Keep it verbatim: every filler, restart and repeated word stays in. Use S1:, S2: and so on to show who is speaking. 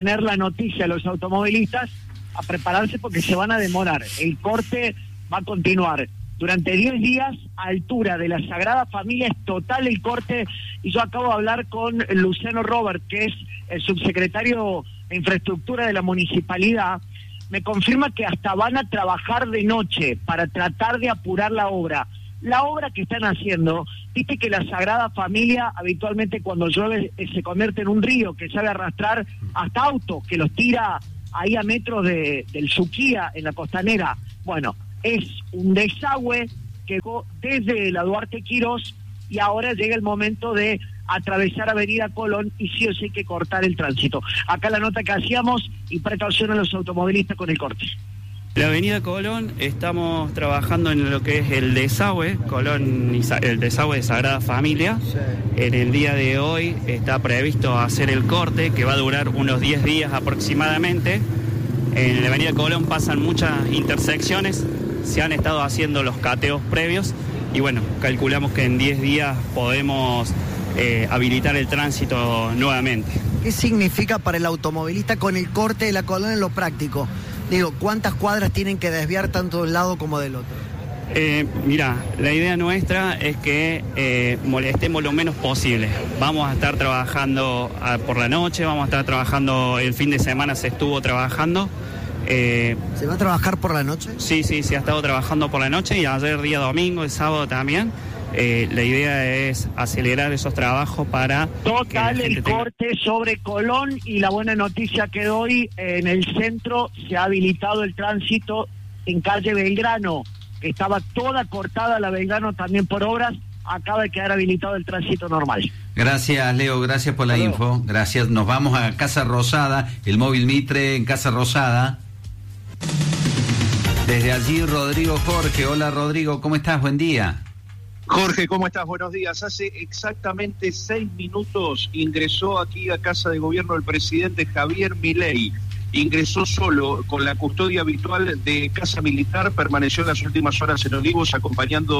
S1: tener la noticia a los automovilistas a prepararse porque se van a demorar. El corte va a continuar durante diez días a altura de la Sagrada Familia, es total el corte, y yo acabo de hablar con Luciano Robert, que es el subsecretario de Infraestructura de la Municipalidad. Me confirma que hasta van a trabajar de noche para tratar de apurar la obra. La obra que están haciendo, viste que la Sagrada Familia habitualmente cuando llueve se convierte en un río que sabe arrastrar hasta autos, que los tira ahí a metros de, del Suquía, en la costanera. Bueno, es un desagüe que llegó desde la Duarte Quirós y ahora llega el momento de atravesar Avenida Colón y sí o sí hay que cortar el tránsito. Acá la nota que hacíamos y precaución a los automovilistas con el corte.
S2: La Avenida Colón estamos trabajando en lo que es el desagüe, Colón y el desagüe de Sagrada Familia. Sí. En el día de hoy está previsto hacer el corte que va a durar unos diez días aproximadamente. En la Avenida Colón pasan muchas intersecciones, se han estado haciendo los cateos previos y bueno, calculamos que en diez días podemos eh, habilitar el tránsito nuevamente.
S3: ¿Qué significa para el automovilista con el corte de la Colón en lo práctico? Digo, ¿cuántas cuadras tienen que desviar tanto de un lado como del otro?
S2: Eh, mira, la idea nuestra es que eh, molestemos lo menos posible. Vamos a estar trabajando a, por la noche, vamos a estar trabajando, el fin de semana se estuvo trabajando. Eh,
S3: ¿Se va a trabajar por la noche?
S2: Sí, sí, se ha estado trabajando por la noche y ayer día domingo, el sábado también. Eh, la idea es acelerar esos trabajos para...
S1: Total el tenga... corte sobre Colón, y la buena noticia que doy, en el centro se ha habilitado el tránsito en calle Belgrano, que estaba toda cortada la Belgrano también por obras, acaba de quedar habilitado el tránsito normal.
S4: Gracias, Leo, gracias por la Hello. info, gracias. Nos vamos a Casa Rosada, el móvil Mitre en Casa Rosada. Desde allí Rodrigo Jorge. Hola Rodrigo, ¿cómo estás? Buen día.
S5: Jorge, ¿cómo estás? Buenos días. Hace exactamente seis minutos ingresó aquí a Casa de Gobierno el presidente Javier Milei. Ingresó solo, con la custodia habitual de Casa Militar, permaneció en las últimas horas en Olivos acompañando